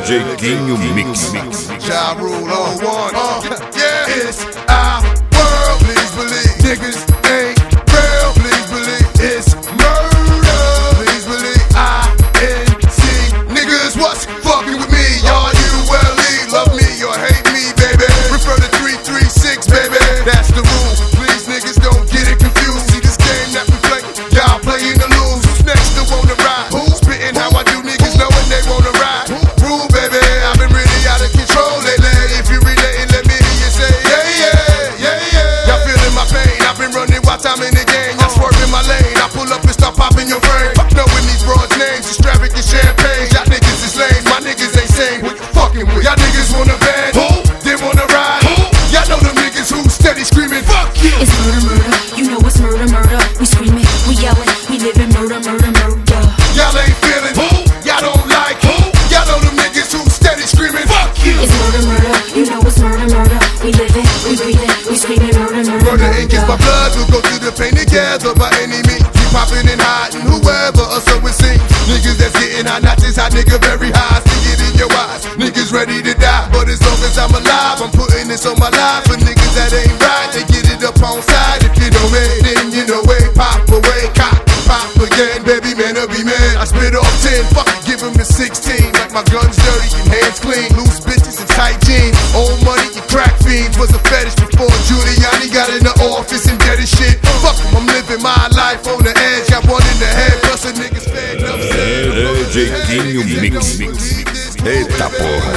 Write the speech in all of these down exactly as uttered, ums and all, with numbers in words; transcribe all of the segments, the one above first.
Jeitinho Mix. Ja Rule on one. Uh, yeah, it's our world. Please believe niggas ain't real. Please believe it's murder. Please believe I N C niggas what's fucking with me. Y'all U L E love me or hate me, baby. Refer to three three six, baby. That's the rule. Please niggas don't get it confused. See this game that we play, y'all playing to lose. Who's next to wanna ride? Who? Spitting how I do, niggas knowing they wanna ride. Rule, baby. I've been really out of control lately. If you relating, let me hear you say yeah, yeah, yeah, yeah. Y'all feeling my pain? I've been running while I'm in the game. Y'all swerving my lane. I pull up and start popping your frame. Fuck knowing these broads' names, extravagant champagne. Y'all niggas is lame. My niggas ain't sane. What you fucking with? Y'all niggas wanna band? Who? They wanna ride? Who? Y'all know them niggas who steady screaming fuck you. It's murder, murder. You know it's murder, murder. We screaming, we yelling, we living murder, murder, murder. Y'all ain't feeling who? Y'all don't like who? Y'all know them niggas who steady screaming fuck you. It's murder, murder. You know it's murder, murder. We living, we breathing, we screaming murder, murder, murder. Murder ain't my blood. We'll go through the pain together by any means. We popping and hiding whoever, or so it seems. Niggas that's getting high, not just hot, nigga very high. See it in your eyes. Niggas ready to die, but as long as I'm alive, I'm putting this on my life. For niggas that ain't right, they get it up on side. If you know me, then you know way. Pop away, cock, pop again, baby man, I'll be man. I spit off ten, fuck it, give him a sixteen. Like my gun's dirty and hands clean. Loose bitches and tight jeans. Old money and crack fiends was a fetish before Giuliani got in the office and did his shit. Fuck him, I'm living my life on the edge. Got one in the head, plus a nigga's fed up. Jeitinho Mix. Eita porra.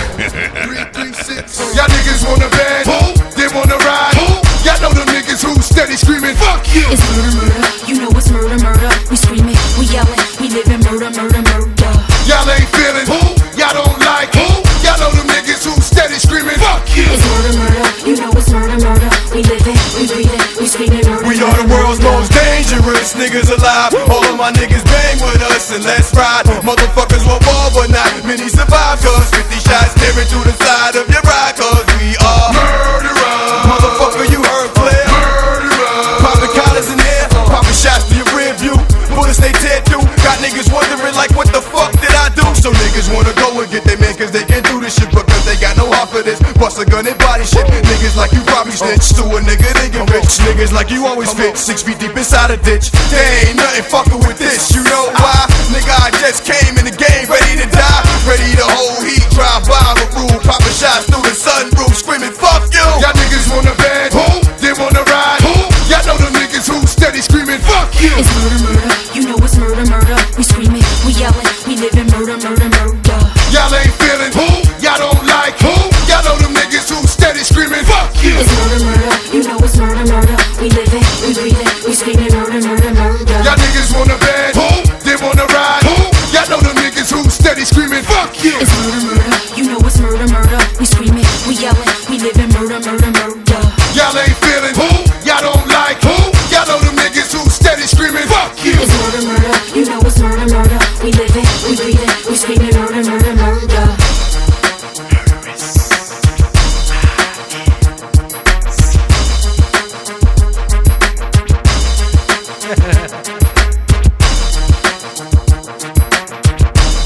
Y'all niggas wanna band? Who? They wanna ride? Who? Y'all know them niggas who steady screaming fuck you. It's murder, murder. You know it's murder, murder. We screaming, we yelling, we living murder, murder, murder. Y'all ain't feeling who? Y'all don't like who? Y'all know them niggas who steady screaming fuck you. It's murder, murder. You know it's murder, murder. We living, we breathing, we screaming murder. We are the world's most dangerous niggas alive. All of my niggas bang with us and let's ride. Motherfuckers will fall but not many survive. Cause fifty shots staring through the side of your ride. Cause we are murderers. Motherfucker, you heard clear. Murderers. Popping collars in there, popping shots to your rear view. Bullets they tear through. Got niggas wondering like what the fuck did I do? So niggas wanna go and get they man cause they can't do this shit because they got no heart for this. Bust a gun and body shit. Niggas like you probably snitch to a nigga they get rich. Niggas like you always fit six feet deep inside a ditch. There ain't nothing fucking with this. You know why? Nigga, I just came in the game ready to die. Ready to hold heat, drive by with rule. Popping shots through the sunroof, screaming fuck you. Y'all niggas wanna band? Who? They wanna ride? Who? Y'all know them niggas who steady screaming fuck you. It's murder, murder. You know it's murder, murder. We screaming, we yelling, we living murder, murder, murder. Y'all ain't feeling who? Y'all don't like who? Y'all know them niggas who steady screaming fuck you. It's murder, murder. You know it's murder, murder. We living, we breathing, we screaming murder, murder, murder. Y'all niggas wanna band? Who? They wanna ride? Who? Y'all know them niggas who steady screaming fuck you. It's murder, murder. You know it's murder, murder. We screaming, we yelling, we living murder, murder, murder. Y'all ain't feeling who? Y'all don't like who? Y'all know them niggas who steady screaming fuck you. It's murder, murder. You know it's murder, murder. We living, we breathing, we screaming murder, murder, murder.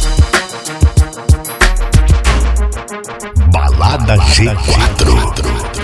Balada G quatro.